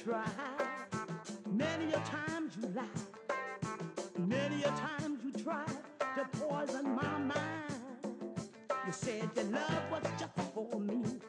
tried. Many a times you lied. Many a times you tried to poison my mind. You said your love was just for me.